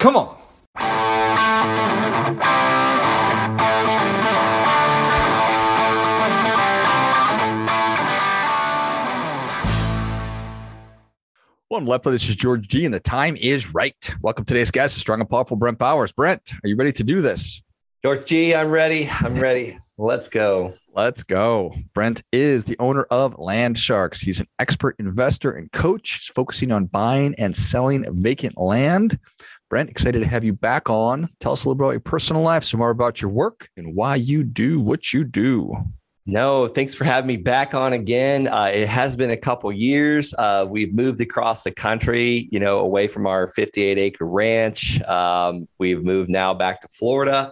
Come on. Well, I'm Lepla. This is George G, and the time is right. Welcome to today's guest, strong and powerful Brent Bowers. Brent, are you ready to do this? George G, I'm ready. Let's go. Let's go. Brent is the owner of Land Sharks. He's an expert investor and coach. He's focusing on buying and selling vacant land. Brent, excited to have you back on. Tell us a little about your personal life, some more about your work, and why you do what you do. No, thanks for having me back on again. It has been a couple years. We've moved across the country, away from our 58-acre ranch. We've moved now back to Florida.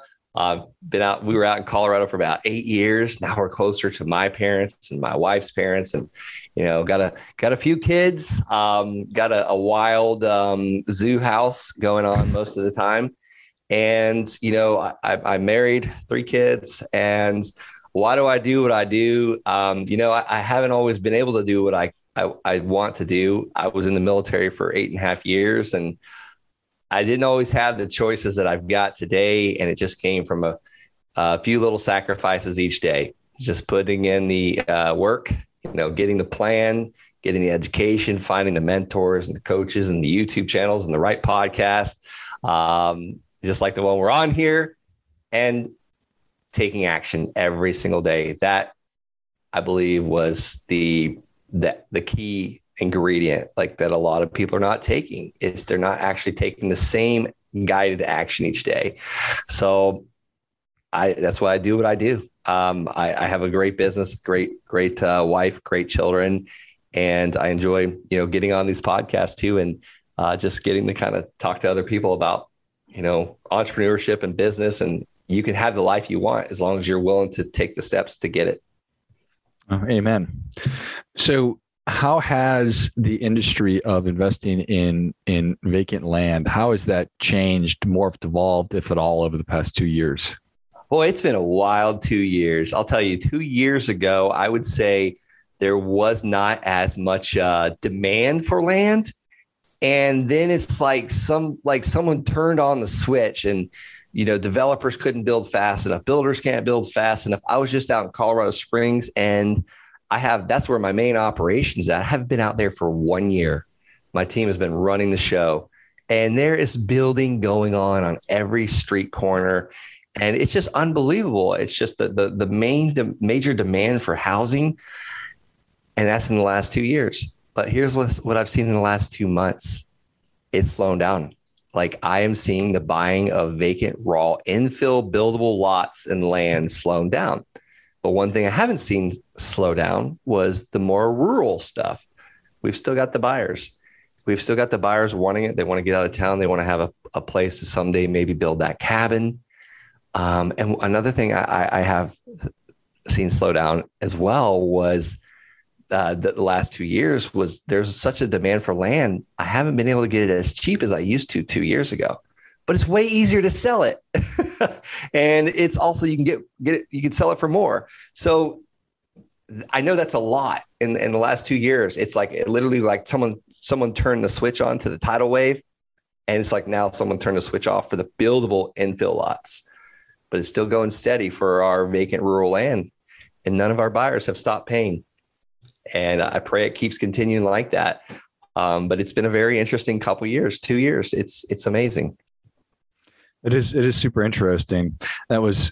We were out in Colorado for about 8 years. Now we're closer to my parents and my wife's parents, and got a few kids. Got a wild zoo house going on most of the time, and I'm married, 3 kids. And why do I do what I do? I haven't always been able to do what I want to do. I was in the military for 8.5 years, and I didn't always have the choices that I've got today. And it just came from a few little sacrifices each day, just putting in the work, getting the plan, getting the education, finding the mentors and the coaches and the YouTube channels and the right podcast, just like the one we're on here, and taking action every single day. That, I believe, was the key ingredient, like that a lot of people are not taking, is they're not actually taking the same guided action each day. So that's why I do what I do. I have a great business, great wife, great children, and I enjoy, getting on these podcasts too, and just getting to kind of talk to other people about, entrepreneurship and business. And you can have the life you want as long as you're willing to take the steps to get it. Oh, amen. So how has the industry of investing in vacant land, how has that changed, morphed, evolved, if at all, over the past 2 years? Boy, it's been a wild 2 years. I'll tell you, 2 years ago, I would say there was not as much demand for land. And then it's like someone turned on the switch, and developers couldn't build fast enough. Builders can't build fast enough. I was just out in Colorado Springs, and that's where my main operation's at. I haven't been out there for 1 year. My team has been running the show, and there is building going on every street corner. And it's just unbelievable. It's just the major demand for housing. And that's in the last 2 years. But here's what I've seen in the last 2 months. It's slowing down. Like, I am seeing the buying of vacant, raw, infill, buildable lots and land slowing down. But one thing I haven't seen slow down was the more rural stuff. We've still got the buyers. We've still got the buyers wanting it. They want to get out of town. They want to have a place to someday maybe build that cabin. And another thing I have seen slow down as well was the last 2 years was there's such a demand for land. I haven't been able to get it as cheap as I used to 2 years ago, but it's way easier to sell it. And it's also, you can get it, you can sell it for more. So I know that's a lot in the last 2 years. It's like literally like someone turned the switch on to the tidal wave. And it's like now someone turned the switch off for the buildable infill lots, but it's still going steady for our vacant rural land. And none of our buyers have stopped paying. And I pray it keeps continuing like that. But it's been a very interesting couple years, 2 years. It's amazing. It is super interesting. That was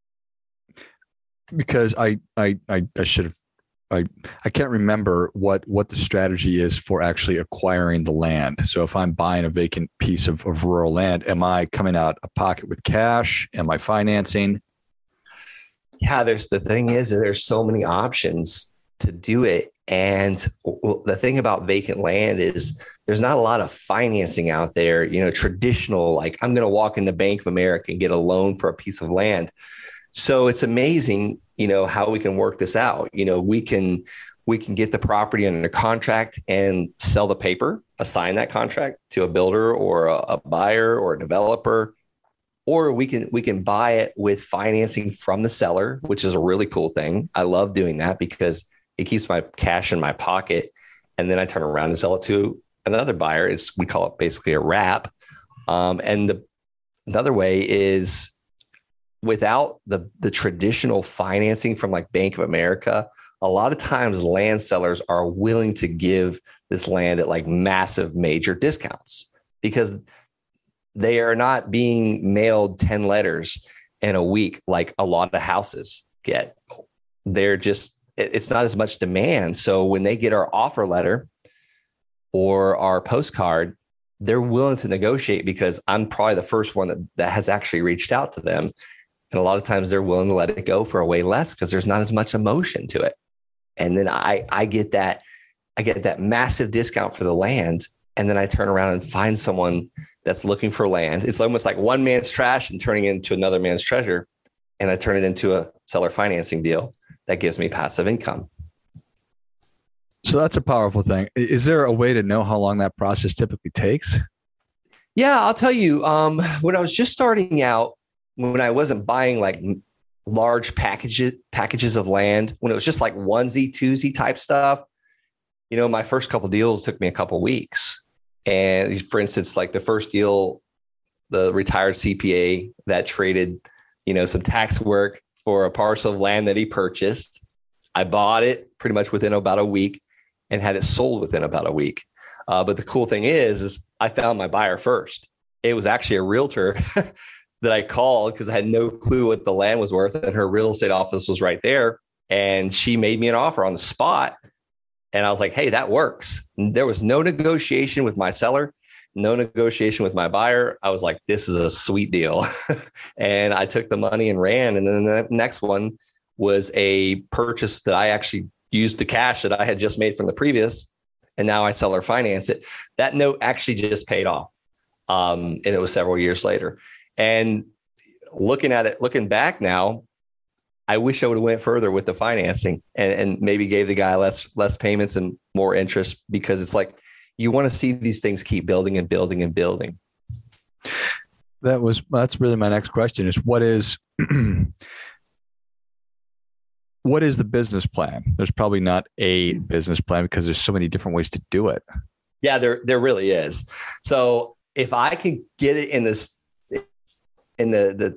because I should have, I can't remember what the strategy is for actually acquiring the land. So if I'm buying a vacant piece of rural land, am I coming out of pocket with cash? Am I financing? Yeah, there's so many options to do it. And the thing about vacant land is there's not a lot of financing out there, traditional, like I'm going to walk in the Bank of America and get a loan for a piece of land. So it's amazing, how we can work this out. We can get the property under contract and sell the paper, assign that contract to a builder or a buyer or a developer, or we can buy it with financing from the seller, which is a really cool thing. I love doing that because it keeps my cash in my pocket, and then I turn around and sell it to another buyer. We call it basically a wrap. Another way is without the traditional financing from like Bank of America, a lot of times land sellers are willing to give this land at like massive major discounts because they are not being mailed 10 letters in a week like a lot of houses get. It's not as much demand. So when they get our offer letter or our postcard, they're willing to negotiate because I'm probably the first one that has actually reached out to them. And a lot of times they're willing to let it go for a way less because there's not as much emotion to it. And then I get that massive discount for the land. And then I turn around and find someone that's looking for land. It's almost like one man's trash and turning it into another man's treasure. And I turn it into a seller financing deal that gives me passive income. So that's a powerful thing. Is there a way to know how long that process typically takes? Yeah, I'll tell you, when I was just starting out, when I wasn't buying like large packages of land, when it was just like onesie, twosie type stuff, my first couple deals took me a couple weeks. And for instance, like the first deal, the retired CPA that traded, some tax work for a parcel of land that he purchased. I bought it pretty much within about a week and had it sold within about a week. But the cool thing is I found my buyer first. It was actually a realtor that I called because I had no clue what the land was worth. And her real estate office was right there. And she made me an offer on the spot. And I was like, hey, that works. There was no negotiation with my seller, no negotiation with my buyer. I was like, this is a sweet deal. And I took the money and ran. And then the next one was a purchase that I actually used the cash that I had just made from the previous. And now I seller finance it. That note actually just paid off. And it was several years later. And looking back now, I wish I would have went further with the financing and maybe gave the guy less payments and more interest, because it's like you want to see these things keep building and building and building. That's really my next question is what is the business plan? There's probably not a business plan because there's so many different ways to do it. Yeah, there really is. So if I can get it in the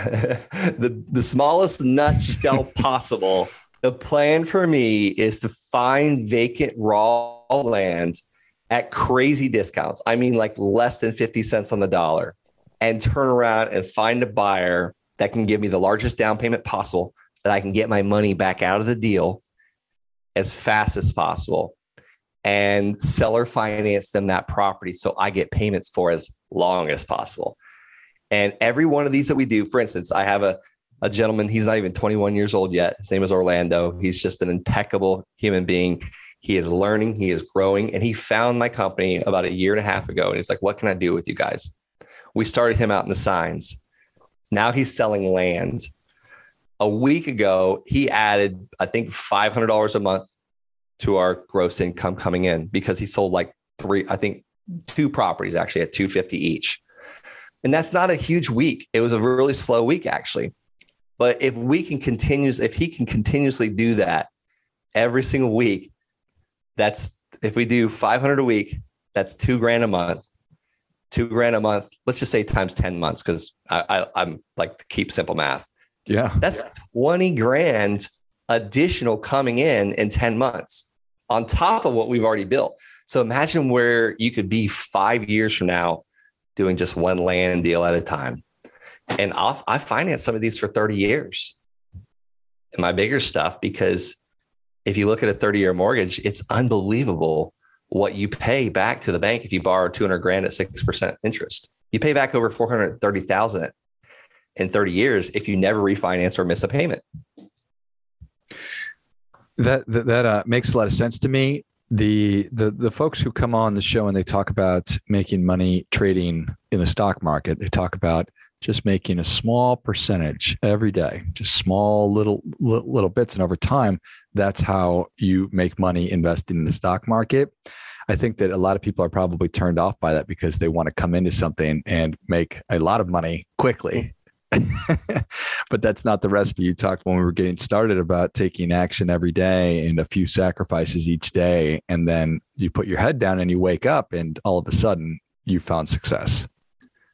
the smallest nutshell possible, the plan for me is to find vacant raw land at crazy discounts. I mean, like less than 50 cents on the dollar, and turn around and find a buyer that can give me the largest down payment possible, that I can get my money back out of the deal as fast as possible, and seller finance them that property so I get payments for as long as possible. And every one of these that we do, for instance, I have a gentleman, he's not even 21 years old yet. His name is Orlando. He's just an impeccable human being. He is learning, he is growing, and he found my company about 1.5 years ago. And he's like, what can I do with you guys? We started him out in the signs. Now he's selling land. A week ago, he added, I think, $500 a month to our gross income coming in because he sold like two properties actually at $250 each. And that's not a huge week. It was a really slow week, actually. But if he can continuously do that every single week, if we do 500 a week, that's $2,000 a month. $2,000 a month. Let's just say times 10 months, because I'm like to keep simple math. Yeah, that's $20,000 additional coming in 10 months on top of what we've already built. So imagine where you could be 5 years from now, doing just one land deal at a time. And I financed some of these for 30 years. And my bigger stuff, because if you look at a 30-year mortgage, it's unbelievable what you pay back to the bank if you borrow $200,000 at 6% interest. You pay back over $430,000 in 30 years if you never refinance or miss a payment. That makes a lot of sense to me. The folks who come on the show and they talk about making money trading in the stock market, they talk about just making a small percentage every day, just small little bits. And over time, that's how you make money investing in the stock market. I think that a lot of people are probably turned off by that because they want to come into something and make a lot of money quickly. But that's not the recipe. You talked when we were getting started about taking action every day and a few sacrifices each day. And then you put your head down and you wake up and all of a sudden you found success.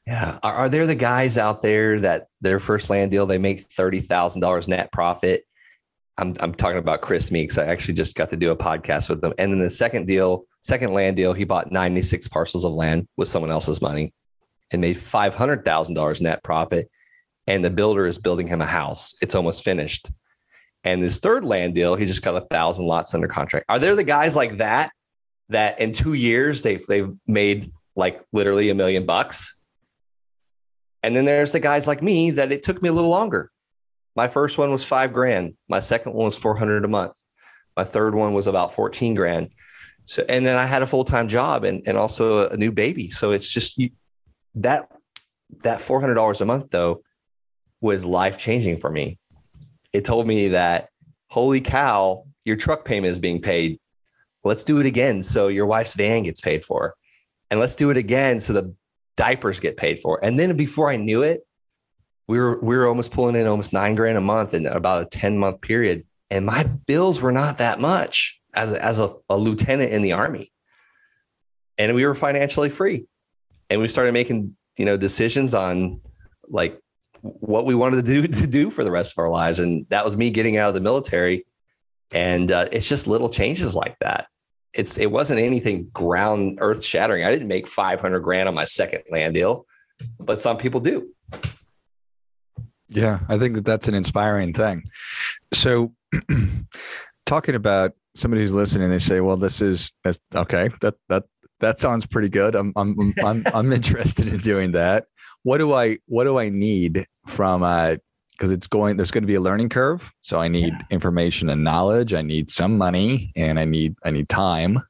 Yeah. Are there the guys out there that their first land deal, they make $30,000 net profit? I'm talking about Chris Meeks. I actually just got to do a podcast with him. And then the second land deal, he bought 96 parcels of land with someone else's money and made $500,000 net profit. And the builder is building him a house. It's almost finished. And this third land deal, he just got 1,000 lots under contract. Are there the guys like that in 2 years they've made like literally $1 million? And then there's the guys like me that it took me a little longer. My first one was $5,000. My second one was $400 a month. My third one was about $14,000. So, and then I had a full-time job and also a new baby. So it's just that $400 a month though was life-changing for me. It told me that, holy cow, your truck payment is being paid. Let's do it again so your wife's van gets paid for. And let's do it again so the diapers get paid for. And then before I knew it, we were almost pulling in almost $9,000 a month in about a 10-month period. And my bills were not that much as a lieutenant in the Army. And we were financially free. And we started making, decisions on like what we wanted to do for the rest of our lives. And that was me getting out of the military. And it's just little changes like that. It wasn't anything ground earth shattering. I didn't make $500,000 on my second land deal, but some people do. Yeah, I think that's an inspiring thing. So talking about somebody who's listening, they say, well, that's okay. That sounds pretty good. I'm interested in doing that. What do I need from, because there's going to be a learning curve. So I need information and knowledge. I need some money and I need time.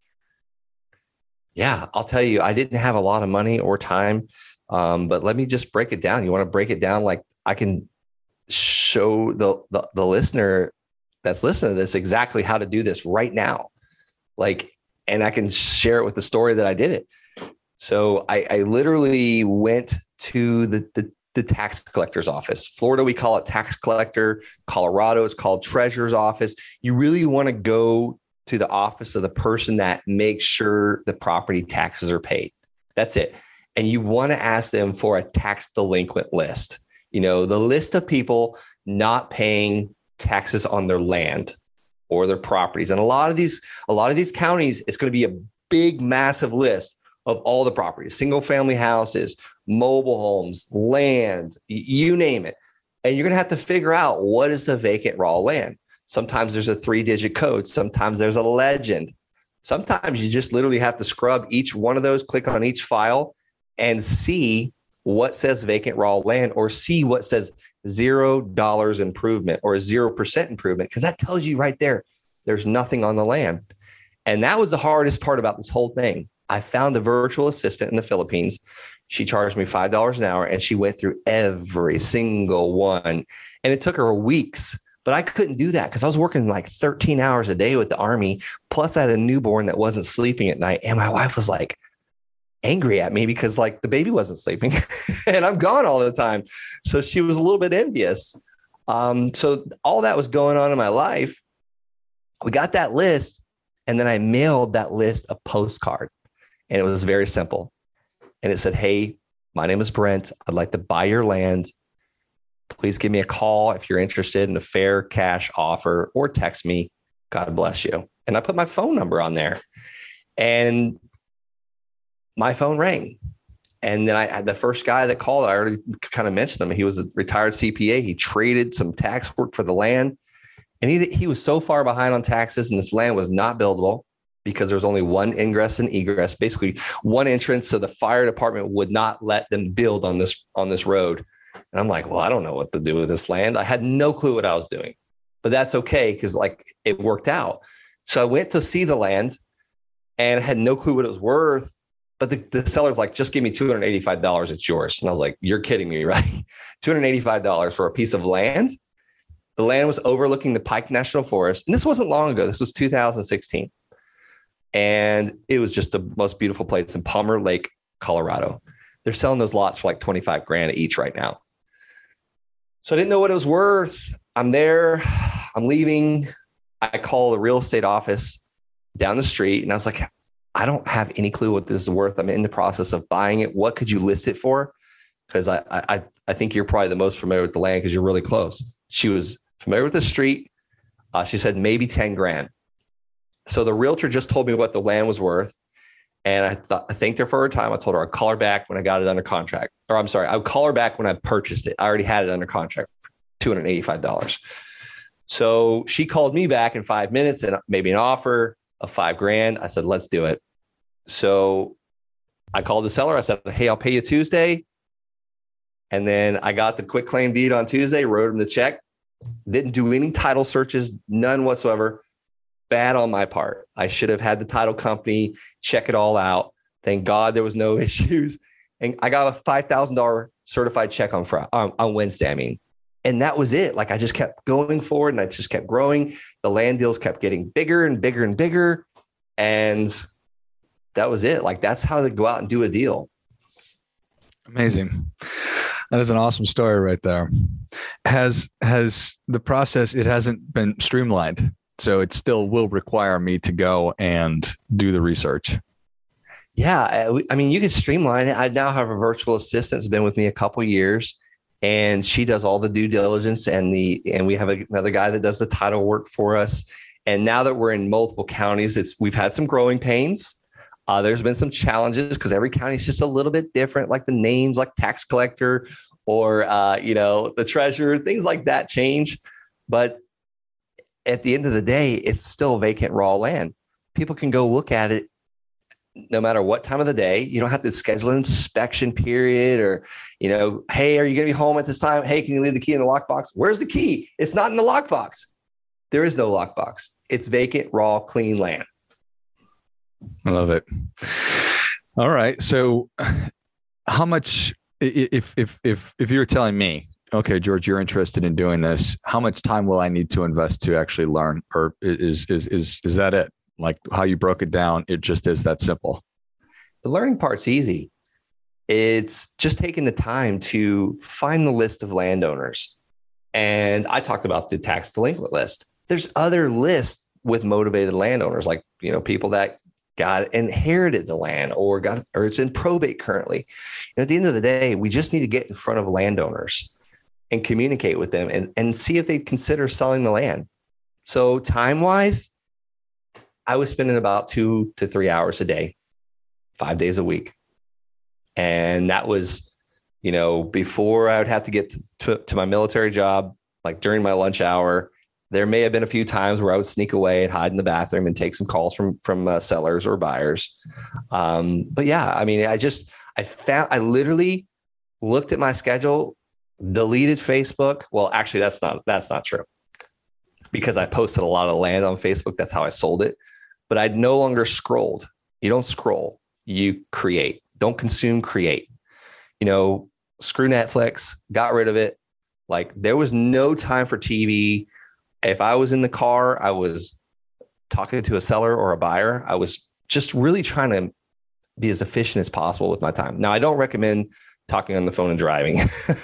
Yeah, I'll tell you, I didn't have a lot of money or time. But let me just break it down. You want to break it down? Like I can show the listener that's listening to this exactly how to do this right now. And I can share it with the story that I did it. So I literally went to the tax collector's office. Florida, we call it tax collector. Colorado, it's called treasurer's office. You really want to go to the office of the person that makes sure the property taxes are paid. That's it. And you want to ask them for a tax delinquent list, the list of people not paying taxes on their land or their properties. And a lot of these counties, it's going to be a big, massive list of all the properties, single family houses, mobile homes, land, you name it. And you're going to have to figure out what is the vacant raw land. Sometimes there's a 3-digit code. Sometimes there's a legend. Sometimes you just literally have to scrub each one of those, click on each file and see what says vacant raw land or see what says $0 improvement or 0% improvement, because that tells you right there, there's nothing on the land. And that was the hardest part about this whole thing. I found a virtual assistant in the Philippines. She charged me $5 an hour and she went through every single one. And it took her weeks, but I couldn't do that because I was working like 13 hours a day with the Army. Plus I had a newborn that wasn't sleeping at night. And my wife was like angry at me because like the baby wasn't sleeping and I'm gone all the time. So she was a little bit envious. So all that was going on in my life. We got that list and then I mailed that list a postcard and it was very simple. And it said, hey, my name is Brent. I'd like to buy your land. Please give me a call if you're interested in a fair cash offer or text me. God bless you. And I put my phone number on there and my phone rang. And then I had the first guy that called. I already kind of mentioned him. He was a retired CPA. He traded some tax work for the land. And he was so far behind on taxes and this land was not buildable because there was only one ingress and egress, basically one entrance. So the fire department would not let them build on this road. And I'm like, well, I don't know what to do with this land. I had no clue what I was doing, but that's okay. Cause like it worked out. So I went to see the land and I had no clue what it was worth. But the seller's like, just give me $285. It's yours. And I was like, you're kidding me, right? $285 for a piece of land. The land was overlooking the Pike National Forest. And this wasn't long ago. This was 2016. And it was just the most beautiful place in Palmer Lake, Colorado. They're selling those lots for like $25,000 each right now. So I didn't know what it was worth. I'm there. I'm leaving. I call the real estate office down the street. And I was like, I don't have any clue what this is worth. I'm in the process of buying it. What could you list it for? because I think you're probably the most familiar with the land because you're really close. She was familiar with the street. She said maybe 10 grand. So the realtor just told me what the land was worth. And I thanked her for her time. I told her I'd call her back when I got it under contract. Or I'm sorry, I would call her back when I purchased it. I already had it under contract for $285. So she called me back in 5 minutes and maybe an offer of $5,000. I said, let's do it. So I called the seller. I said, hey, I'll pay you Tuesday. And then I got the quick claim deed on Tuesday, wrote him the check, didn't do any title searches, none whatsoever. Bad on my part. I should have had the title company check it all out. Thank God there was no issues. And I got a $5,000 certified check on Wednesday. I mean, and that was it. Like I just kept going forward and I just kept growing. The land deals kept getting bigger and bigger and bigger. And that was it. Like that's how to go out and do a deal. Amazing. That is an awesome story right there. Has the process, it hasn't been streamlined. So it still will require me to go and do the research. Yeah. I mean, you can streamline it. I now have a virtual assistant that's been with me a couple of years, and she does all the due diligence and we have another guy that does the title work for us. And now that we're in multiple counties, we've had some growing pains. There's been some challenges because every county is just a little bit different, like the names, like tax collector or, the treasurer, things like that change. But at the end of the day, it's still vacant raw land. People can go look at it no matter what time of the day. You don't have to schedule an inspection period or, hey, are you going to be home at this time? Hey, can you leave the key in the lockbox? Where's the key? It's not in the lockbox. There is no lockbox. It's vacant, raw, clean land. I love it. All right. So how much, if you're telling me, okay, George, you're interested in doing this, how much time will I need to invest to actually learn? Or is that it? Like how you broke it down, it just is that simple. The learning part's easy. It's just taking the time to find the list of landowners. And I talked about the tax delinquent list. There's other lists with motivated landowners, like, people that inherited the land or it's in probate currently. And at the end of the day, we just need to get in front of landowners and communicate with them and see if they'd consider selling the land. So time-wise, I was spending about 2 to 3 hours a day, 5 days a week. And that was, before I would have to get to my military job, like during my lunch hour. There may have been a few times where I would sneak away and hide in the bathroom and take some calls from sellers or buyers. But yeah, I mean, I literally looked at my schedule, deleted Facebook. Well, actually, that's not true because I posted a lot of land on Facebook. That's how I sold it. But I'd no longer scrolled. You don't scroll, you create. Don't consume, create. Screw Netflix, got rid of it. Like there was no time for TV. If I was in the car, I was talking to a seller or a buyer. I was just really trying to be as efficient as possible with my time. Now, I don't recommend talking on the phone and driving.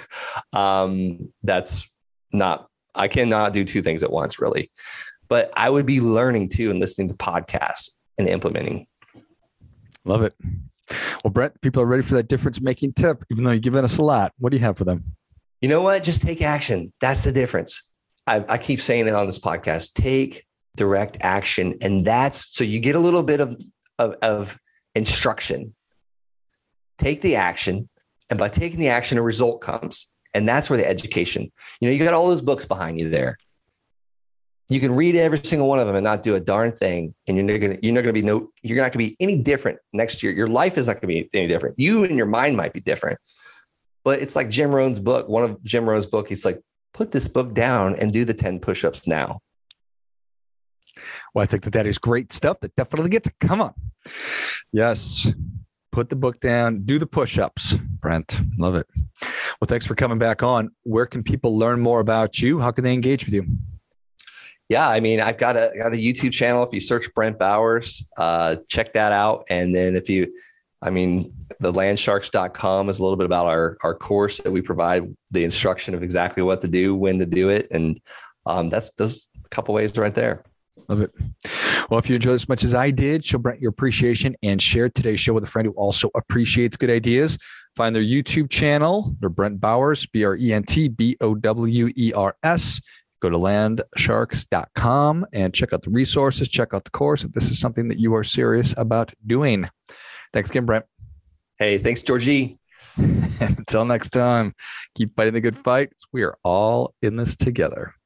I cannot do two things at once, really. But I would be learning too and listening to podcasts and implementing. Love it. Well, Brent, people are ready for that difference-making tip, even though you've given us a lot. What do you have for them? You know what? Just take action. That's the difference. I keep saying it on this podcast, take direct action. And that's so you get a little bit of instruction. Take the action. And by taking the action, a result comes. And that's where the education, you got all those books behind you there. You can read every single one of them and not do a darn thing. And you're not going to be any different next year. Your life is not going to be any different. You and your mind might be different. But it's like Jim Rohn's book. One of Jim Rohn's book, he's like, put this book down and do the 10 push-ups now. Well, I think that is great stuff. That definitely gets it. Come on. Yes. Put the book down, do the push-ups, Brent. Love it. Well, thanks for coming back on. Where can people learn more about you? How can they engage with you? Yeah, I mean, I've got a YouTube channel. If you search Brent Bowers, check that out. And then the landsharks.com is a little bit about our course that we provide, the instruction of exactly what to do, when to do it. And that's a couple ways right there. Love it. Well, if you enjoyed as much as I did, show Brent your appreciation and share today's show with a friend who also appreciates good ideas. Find their YouTube channel. They're Brent Bowers, BrentBowers. Go to landsharks.com and check out the resources, check out the course if this is something that you are serious about doing. Thanks again, Brent. Hey, thanks, Georgie. Until next time, keep fighting the good fight. We are all in this together.